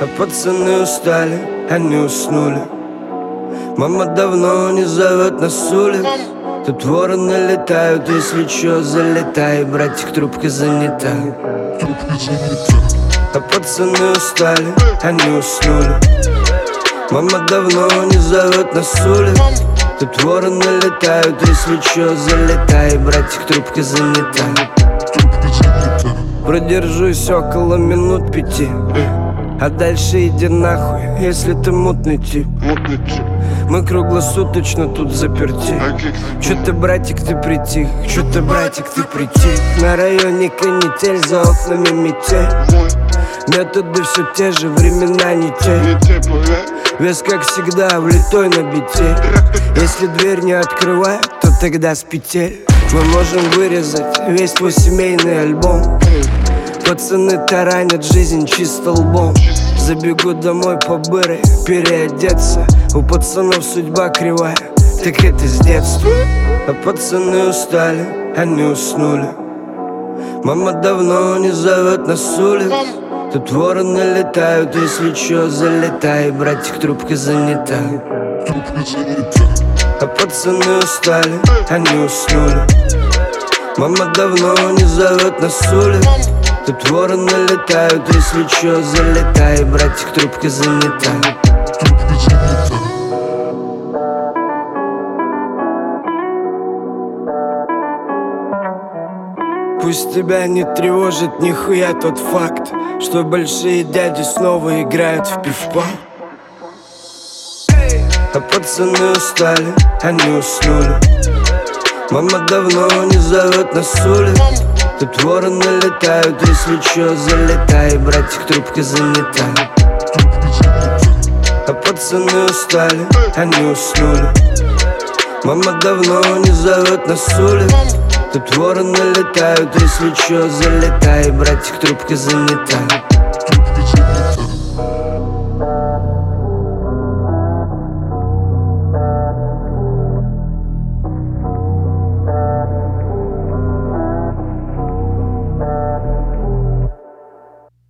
А пацаны устали, они уснули. Мама давно не зовет нас с улиц. Тут вороны летают, если чё, залетай. Братик, трубка занята. А пацаны устали, они уснули. Мама давно не зовет нас с улиц. Тут вороны летают, если чё, залетай. Братик, трубка занята. Продержусь около минут 5, а дальше иди нахуй, если ты мутный тип. Мы круглосуточно тут заперти. Чё ты, братик, ты притих? Чё ты, братик, ты притих? На районе канитель, за окнами метель. Методы все те же, времена не те. Вес, как всегда, влитой на бите. Если дверь не открывает, то тогда с петель мы можем вырезать весь твой семейный альбом. Пацаны таранят жизнь чисто лбом. Забегу домой по быры, переодеться. У пацанов судьба кривая, так это с детства. А пацаны устали, они уснули. Мама давно не зовет нас с улиц. Тут вороны летают, если чё, залетай. Братик, трубка занята. А пацаны устали, они уснули. Мама давно не зовет нас с улиц. Тут вороны летают, если чё, залетай. Братик, трубка занята. Пусть тебя не тревожит нихуя тот факт, что большие дяди снова играют в пивпа. А пацаны устали, они уснули. Мама давно не зовет нас с улиц. Тут вороны летают, если чё, залетай. Братик, трубка занята. А пацаны устали, они уснули. Мама давно не зовет нас с улиц. Тут вороны летают, если чё, залетай. Братик, трубка занята.